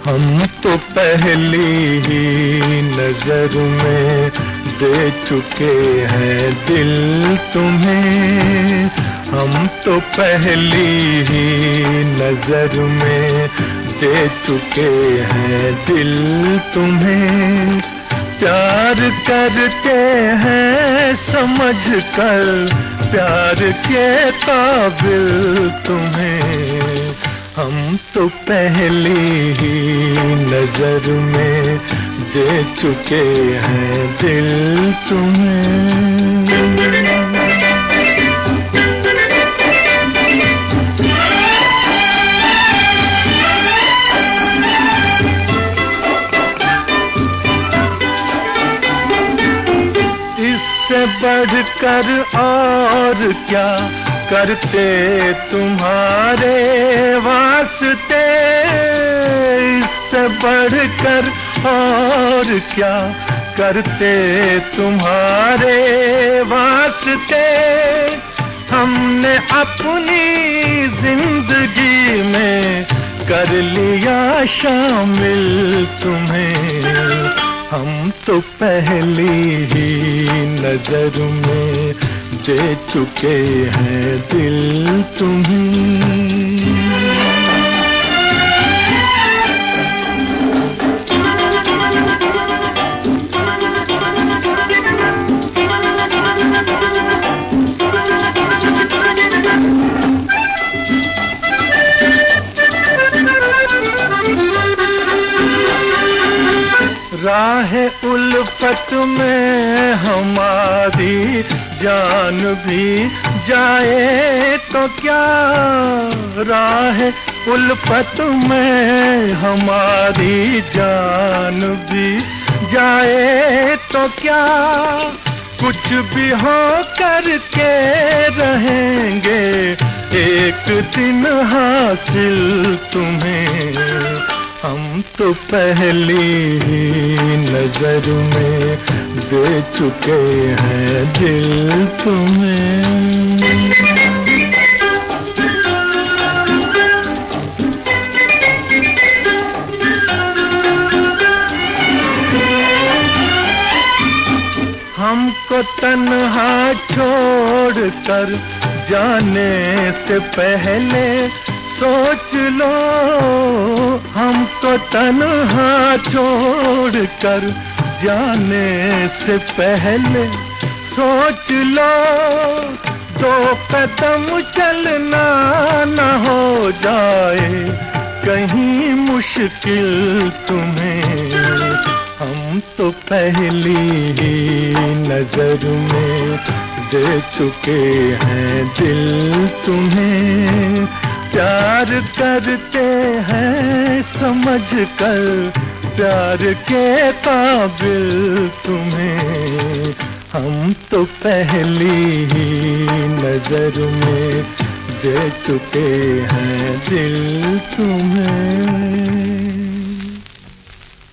हम तो पहली ही नजर में दे चुके हैं दिल तुम्हें। हम तो पहली ही नजर में दे चुके हैं दिल तुम्हें। प्यार करते हैं समझ कर प्यार के काबिल तुम्हें। हम तो पहली ही नजर में दे चुके हैं दिल तुम्हें। इससे बढ़कर और क्या करते तुम्हारे वास्ते। इससे बढ़कर और क्या करते तुम्हारे वास्ते। हमने अपनी जिंदगी में कर लिया शामिल तुम्हें। हम तो पहली ही नजर में दे चुके हैं दिल तुम्हें। राह उल्फत में हमारी जान भी जाए तो क्या। राह उल्फत में हमारी जान भी जाए तो क्या। कुछ भी हो करके रहेंगे एक दिन हासिल तुम्हें। हम तो पहली ही नजर में दे चुके हैं दिल तुम्हें। हमको तन्हा छोड़कर जाने से पहले सोच लो। हमको तन्हा छोड़कर जाने से पहले सोच लो। दो कदम चलना न हो जाए कहीं मुश्किल तुम्हें। हम तो पहली ही नजर में दे चुके हैं दिल तुम्हें। प्यार करते हैं समझ कर प्यार के काबिल तुम्हें। हम तो पहली ही नजर में दे चुके हैं दिल तुम्हें।